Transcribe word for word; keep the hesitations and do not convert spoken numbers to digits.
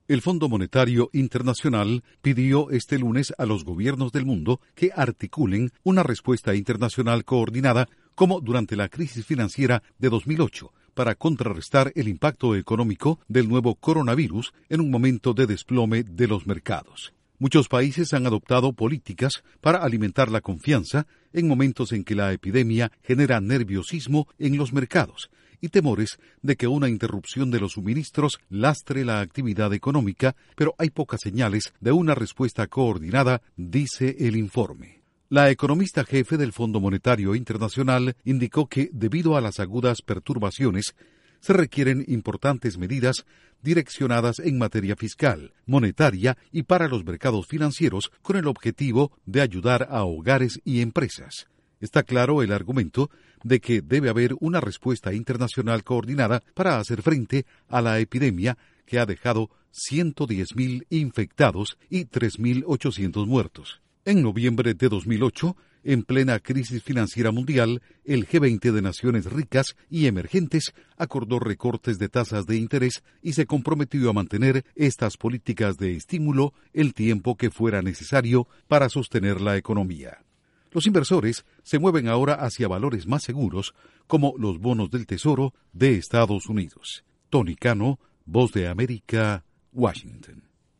El Fondo Monetario Internacional pidió este lunes a los gobiernos del mundo que articulen una respuesta internacional coordinada como durante la crisis financiera de dos mil ocho para contrarrestar el impacto económico del nuevo coronavirus en un momento de desplome de los mercados. Muchos países han adoptado políticas para alimentar la confianza en momentos en que la epidemia genera nerviosismo en los mercados y temores de que una interrupción de los suministros lastre la actividad económica, pero hay pocas señales de una respuesta coordinada, dice el informe. La economista jefe del Fondo Monetario Internacional indicó que, debido a las agudas perturbaciones, se requieren importantes medidas direccionadas en materia fiscal, monetaria y para los mercados financieros con el objetivo de ayudar a hogares y empresas. Está claro el argumento de que debe haber una respuesta internacional coordinada para hacer frente a la epidemia que ha dejado ciento diez mil infectados y tres mil ochocientos muertos. En noviembre de dos mil ocho, en plena crisis financiera mundial, el G veinte de naciones ricas y emergentes acordó recortes de tasas de interés y se comprometió a mantener estas políticas de estímulo el tiempo que fuera necesario para sostener la economía. Los inversores se mueven ahora hacia valores más seguros, como los bonos del Tesoro de Estados Unidos. Tony Cano, Voz de América, Washington.